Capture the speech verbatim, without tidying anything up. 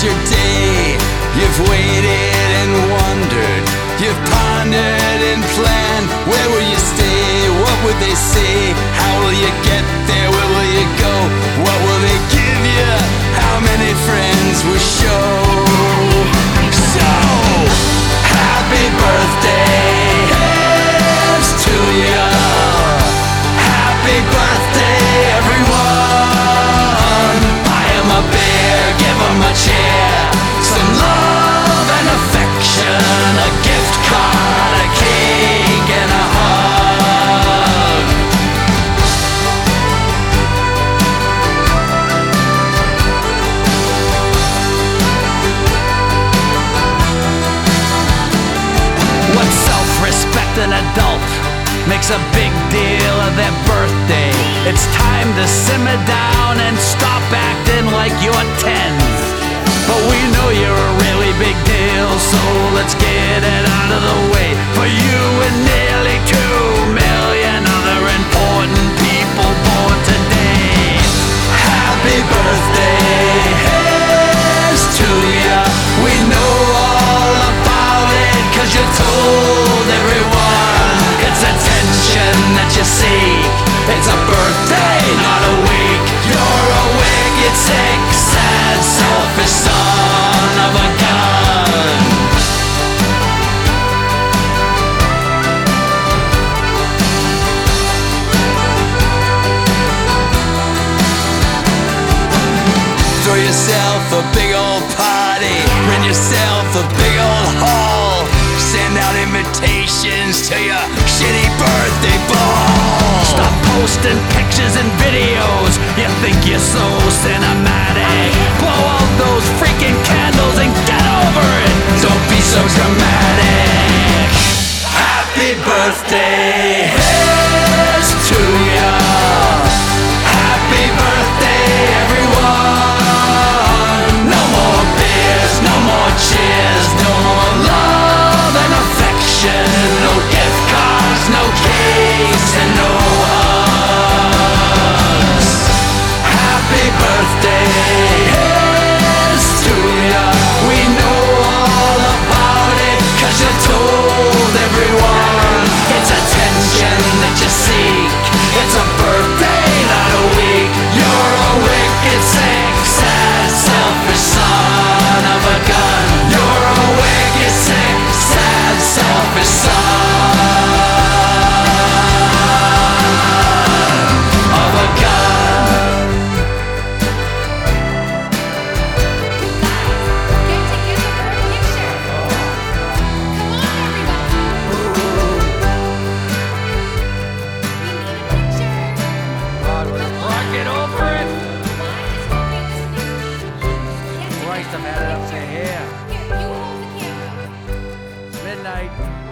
your day. You've waited and wondered, you've pondered and planned. Where will you stay? What would they say? How will you get there? Where will you go? What will they give you? How many friends will show? So, happy birthday, here's to you. Happy birthday, everyone. Buy 'em a beer, give 'em a chair, some love and affection, a gift card, a cake, and a hug. What self-respecting adult makes a big deal of their birthday? It's time to simmer down and stop acting like you're ten. But we know you're a really big deal, so let's get it out of the way. For you and nearly two million other important people born today. Happy birthday, here's to ya. We know all about it, 'cause you told everyone. It's attention that you seek. It's a birthday, not a week. You're a wicked, sick, sad, selfish son of a gun. Throw yourself a big old party, rent yourself a big old hall, send out invitations to your shitty birthday ball. Stop posting pictures and videos, you think you're so cinematic. Blow out those freaking candles and get over it. Don't be so dramatic. Happy birthday, here's to ya. Happy birthday, everyone. No more beers, no more cheers, no more love and affection, no gift cards, no cakes, and no hugs. Happy birthday, here's to ya. We know all about it, 'cause you told everyone. It's attention that you seek. It's a birthday, not a week. You're a wicked, sick, sad, selfish son of a gun. You're a wicked, sick, sad, selfish son of a gun. Get together for a picture. Come on, everybody. We need a picture. God, rock it over it. Why is he bring this next to me? Christ, I've had it up to here. Here, you hold the camera. It's midnight.